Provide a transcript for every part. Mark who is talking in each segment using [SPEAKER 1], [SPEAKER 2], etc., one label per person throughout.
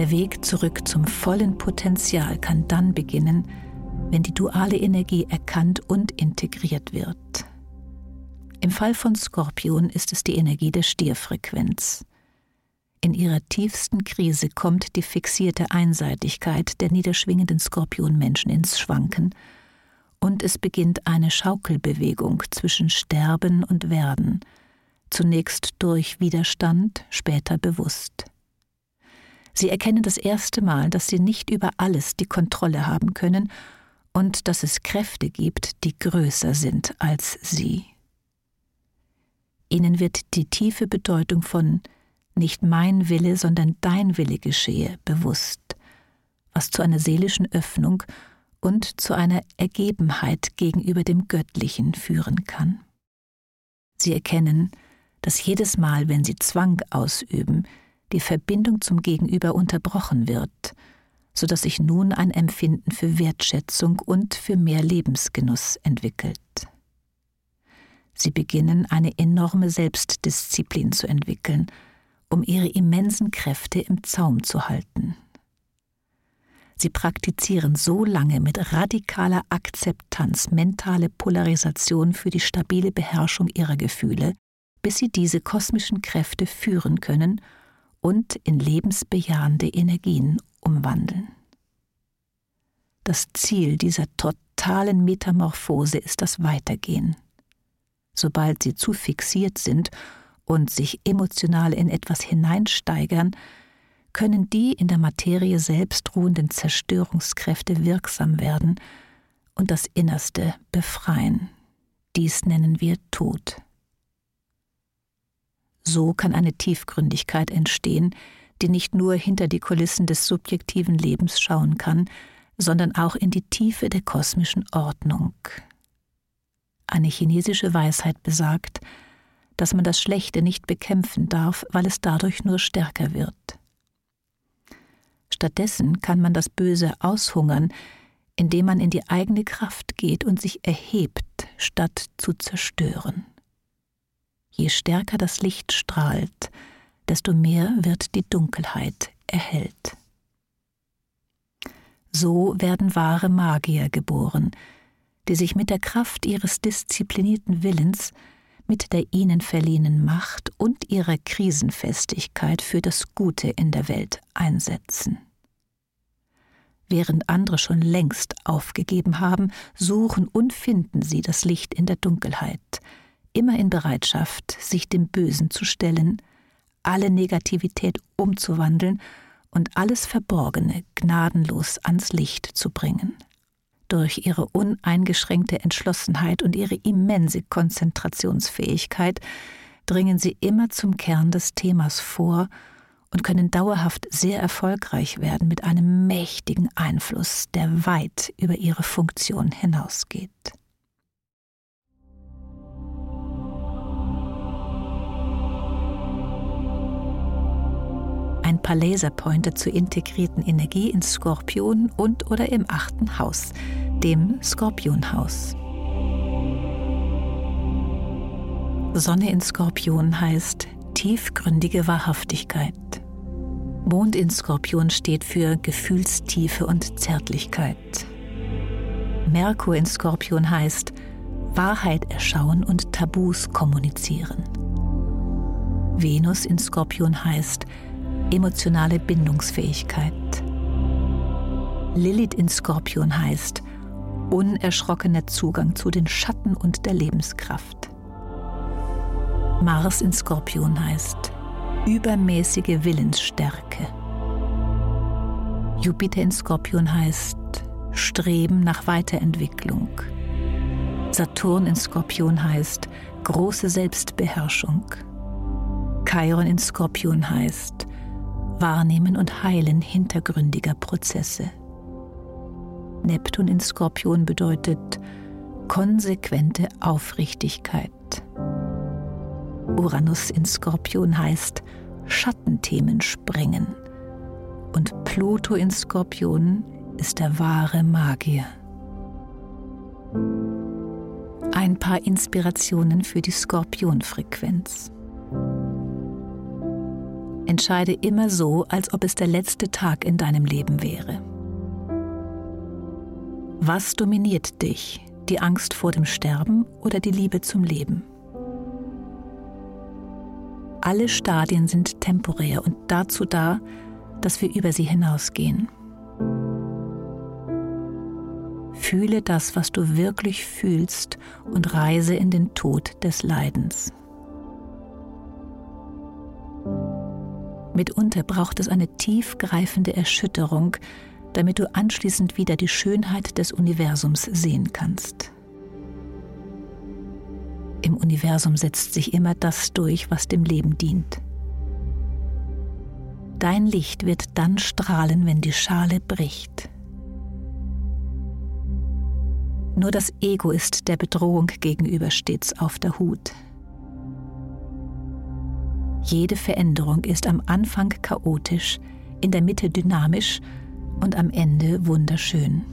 [SPEAKER 1] Der Weg zurück zum vollen Potenzial kann dann beginnen, wenn die duale Energie erkannt und integriert wird. Im Fall von Skorpion ist es die Energie der Stierfrequenz. In ihrer tiefsten Krise kommt die fixierte Einseitigkeit der niederschwingenden Skorpionmenschen ins Schwanken und es beginnt eine Schaukelbewegung zwischen Sterben und Werden, zunächst durch Widerstand, später bewusst. Sie erkennen das erste Mal, dass sie nicht über alles die Kontrolle haben können und dass es Kräfte gibt, die größer sind als sie. Ihnen wird die tiefe Bedeutung von nicht mein Wille, sondern dein Wille geschehe bewusst, was zu einer seelischen Öffnung und zu einer Ergebenheit gegenüber dem Göttlichen führen kann. Sie erkennen, dass jedes Mal, wenn sie Zwang ausüben, die Verbindung zum Gegenüber unterbrochen wird, sodass sich nun ein Empfinden für Wertschätzung und für mehr Lebensgenuss entwickelt. Sie beginnen eine enorme Selbstdisziplin zu entwickeln, um ihre immensen Kräfte im Zaum zu halten. Sie praktizieren so lange mit radikaler Akzeptanz mentale Polarisation für die stabile Beherrschung ihrer Gefühle, bis sie diese kosmischen Kräfte führen können und in lebensbejahende Energien umwandeln. Das Ziel dieser totalen Metamorphose ist das Weitergehen. Sobald sie zu fixiert sind und sich emotional in etwas hineinsteigern, können die in der Materie selbst ruhenden Zerstörungskräfte wirksam werden und das Innerste befreien. Dies nennen wir Tod. So kann eine Tiefgründigkeit entstehen, die nicht nur hinter die Kulissen des subjektiven Lebens schauen kann, sondern auch in die Tiefe der kosmischen Ordnung. Eine chinesische Weisheit besagt, dass man das Schlechte nicht bekämpfen darf, weil es dadurch nur stärker wird. Stattdessen kann man das Böse aushungern, indem man in die eigene Kraft geht und sich erhebt, statt zu zerstören. Je stärker das Licht strahlt, desto mehr wird die Dunkelheit erhellt. So werden wahre Magier geboren, die sich mit der Kraft ihres disziplinierten Willens, mit der ihnen verliehenen Macht und ihrer Krisenfestigkeit für das Gute in der Welt einsetzen. Während andere schon längst aufgegeben haben, suchen und finden sie das Licht in der Dunkelheit, immer in Bereitschaft, sich dem Bösen zu stellen, alle Negativität umzuwandeln und alles Verborgene gnadenlos ans Licht zu bringen. Durch ihre uneingeschränkte Entschlossenheit und ihre immense Konzentrationsfähigkeit dringen sie immer zum Kern des Themas vor und können dauerhaft sehr erfolgreich werden mit einem mächtigen Einfluss, der weit über ihre Funktion hinausgeht. Ein paar Laserpointer zur integrierten Energie in Skorpion und oder im 8. Haus, dem Skorpionhaus. Sonne in Skorpion heißt tiefgründige Wahrhaftigkeit. Mond in Skorpion steht für Gefühlstiefe und Zärtlichkeit. Merkur in Skorpion heißt Wahrheit erschauen und Tabus kommunizieren. Venus in Skorpion heißt emotionale Bindungsfähigkeit. Lilith in Skorpion heißt unerschrockener Zugang zu den Schatten und der Lebenskraft. Mars in Skorpion heißt übermäßige Willensstärke. Jupiter in Skorpion heißt Streben nach Weiterentwicklung. Saturn in Skorpion heißt große Selbstbeherrschung. Chiron in Skorpion heißt Wahrnehmen und Heilen hintergründiger Prozesse. Neptun in Skorpion bedeutet konsequente Aufrichtigkeit. Uranus in Skorpion heißt Schattenthemen sprengen. Und Pluto in Skorpion ist der wahre Magier. Ein paar Inspirationen für die Skorpionfrequenz. Entscheide immer so, als ob es der letzte Tag in deinem Leben wäre. Was dominiert dich? Die Angst vor dem Sterben oder die Liebe zum Leben? Alle Stadien sind temporär und dazu da, dass wir über sie hinausgehen. Fühle das, was du wirklich fühlst, und reise in den Tod des Leidens. Mitunter braucht es eine tiefgreifende Erschütterung, damit du anschließend wieder die Schönheit des Universums sehen kannst. Im Universum setzt sich immer das durch, was dem Leben dient. Dein Licht wird dann strahlen, wenn die Schale bricht. Nur das Ego ist der Bedrohung gegenüber stets auf der Hut. Jede Veränderung ist am Anfang chaotisch, in der Mitte dynamisch und am Ende wunderschön.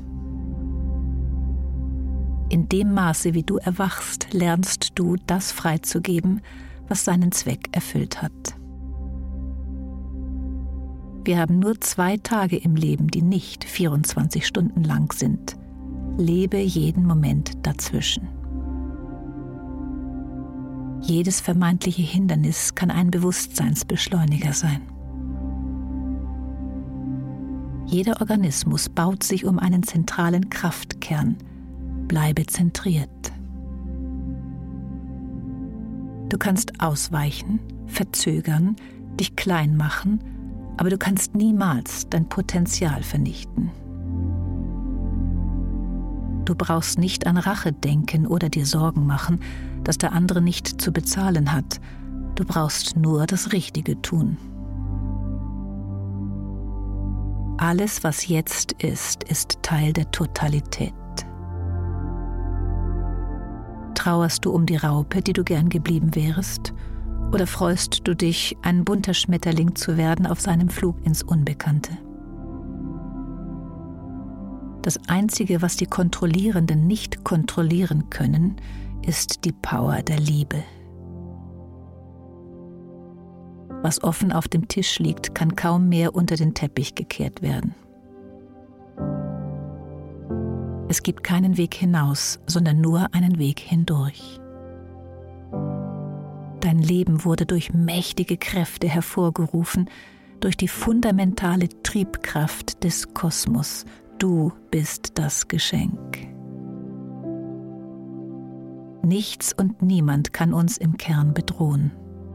[SPEAKER 1] In dem Maße, wie du erwachst, lernst du, das freizugeben, was seinen Zweck erfüllt hat. Wir haben nur 2 Tage im Leben, die nicht 24 Stunden lang sind. Lebe jeden Moment dazwischen. Jedes vermeintliche Hindernis kann ein Bewusstseinsbeschleuniger sein. Jeder Organismus baut sich um einen zentralen Kraftkern. Bleibe zentriert. Du kannst ausweichen, verzögern, dich klein machen, aber du kannst niemals dein Potenzial vernichten. Du brauchst nicht an Rache denken oder dir Sorgen machen, dass der andere nicht zu bezahlen hat. Du brauchst nur das Richtige tun. Alles, was jetzt ist Teil der Totalität. Trauerst du um die Raupe, die du gern geblieben wärest? Oder freust du dich, ein bunter Schmetterling zu werden auf seinem Flug ins Unbekannte? Das Einzige, was die Kontrollierenden nicht kontrollieren können, ist die Power der Liebe. Was offen auf dem Tisch liegt, kann kaum mehr unter den Teppich gekehrt werden. Es gibt keinen Weg hinaus, sondern nur einen Weg hindurch. Dein Leben wurde durch mächtige Kräfte hervorgerufen, durch die fundamentale Triebkraft des Kosmos. Du bist das Geschenk. Nichts und niemand kann uns im Kern bedrohen.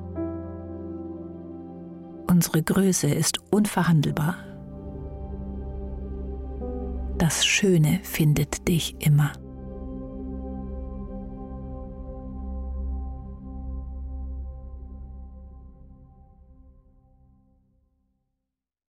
[SPEAKER 1] Unsere Größe ist unverhandelbar. Das Schöne findet dich immer.